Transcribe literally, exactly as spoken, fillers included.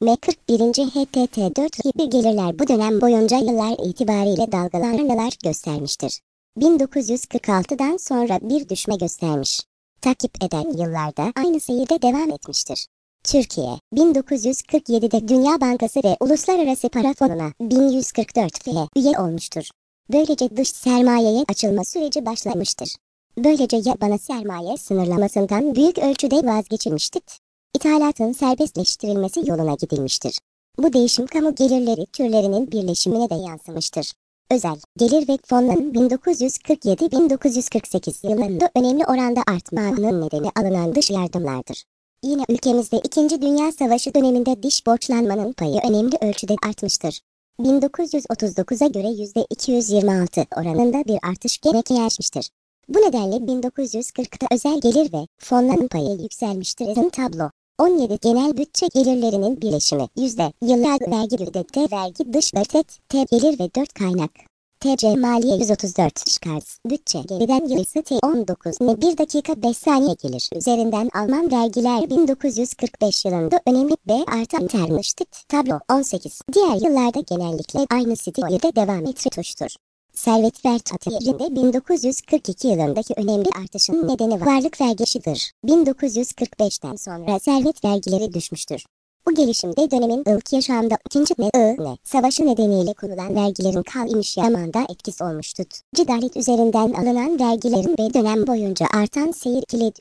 M kırk birinci H T T dört gibi gelirler bu dönem boyunca yıllar itibariyle dalgalanmalar göstermiştir. bin dokuz yüz kırk altıdan sonra bir düşme göstermiş. Takip eden yıllarda aynı seyirde devam etmiştir. Türkiye, bin dokuz yüz kırk yedide Dünya Bankası ve Uluslararası Para Fonu'na bin yüz kırk dört F'ye üye olmuştur. Böylece dış sermayeye açılma süreci başlamıştır. Böylece yabana sermaye sınırlamasından büyük ölçüde vazgeçilmiştir. İthalatın serbestleştirilmesi yoluna gidilmiştir. Bu değişim kamu gelirleri türlerinin birleşimine de yansımıştır. Özel gelir ve fonların bin dokuz yüz kırk yedi bin dokuz yüz kırk sekiz yıllarında önemli oranda artmanın nedeni alınan dış yardımlardır. Yine ülkemizde İkinci Dünya Savaşı döneminde dış borçlanmanın payı önemli ölçüde artmıştır. bin dokuz yüz otuz dokuza göre yüzde iki yüz yirmi altı oranında bir artış gerçekleşmiştir. Bu nedenle bin dokuz yüz kırkta özel gelir ve fonların payı yükselmiştir. Tablo on yedi genel bütçe gelirlerinin birleşimi yüzde yıllık vergi üdette vergi dış ötet T gelir ve dört kaynak T C maliye yüz otuz dört şikars bütçe geriden yılısı T on dokuz ne bir dakika beş saniye gelir üzerinden Alman vergiler bin dokuz yüz kırk beş yılında önemli B artan termiştir. Tablo on sekiz diğer yıllarda genellikle aynı stilde devam etmiştir. Servet vergilerinde bin dokuz yüz kırk iki yılındaki önemli artışın nedeni varlık vergisidir. bin dokuz yüz kırk beşten sonra servet vergileri düşmüştür. Bu gelişimde dönemin ılk yaşamda ikinci ne ne savaşı nedeniyle kurulan vergilerin kalmış yamanda etkisi olmuştur. Cidalet üzerinden alınan vergilerin ve dönem boyunca artan seyir kilit